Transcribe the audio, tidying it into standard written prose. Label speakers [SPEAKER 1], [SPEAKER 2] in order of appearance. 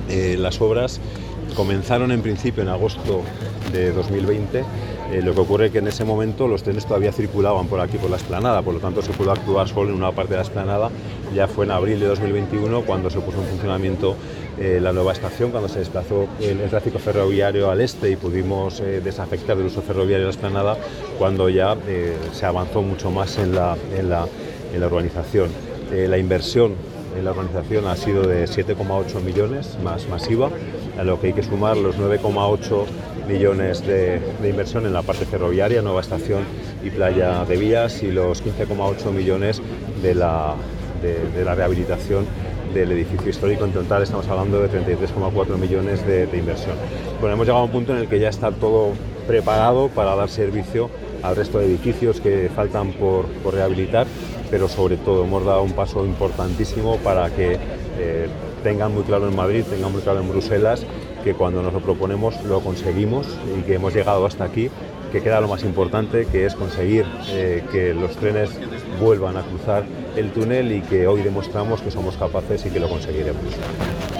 [SPEAKER 1] Las obras comenzaron en principio en agosto de 2020, lo que ocurre es que en ese momento los trenes todavía circulaban por aquí, por la explanada, por lo tanto se pudo actuar solo en una parte de la explanada. Ya fue en abril de 2021 cuando se puso en funcionamiento la nueva estación, cuando se desplazó el tráfico ferroviario al este y pudimos desafectar del uso ferroviario la explanada, cuando ya se avanzó mucho más en la urbanización. La inversión en la urbanización ha sido de 7,8 millones más masiva, a lo que hay que sumar los 9,8 millones de inversión en la parte ferroviaria, nueva estación y playa de vías, y los 15,8 millones de la rehabilitación del edificio histórico. En total estamos hablando de 33,4 millones de inversión. Bueno, hemos llegado a un punto en el que ya está todo preparado para dar servicio al resto de edificios que faltan por rehabilitar, pero sobre todo hemos dado un paso importantísimo para que tengan muy claro en Madrid, tengan muy claro en Bruselas, que cuando nos lo proponemos lo conseguimos y que hemos llegado hasta aquí, que queda lo más importante, que es conseguir que los trenes vuelvan a cruzar el túnel, y que hoy demostramos que somos capaces y que lo conseguiremos.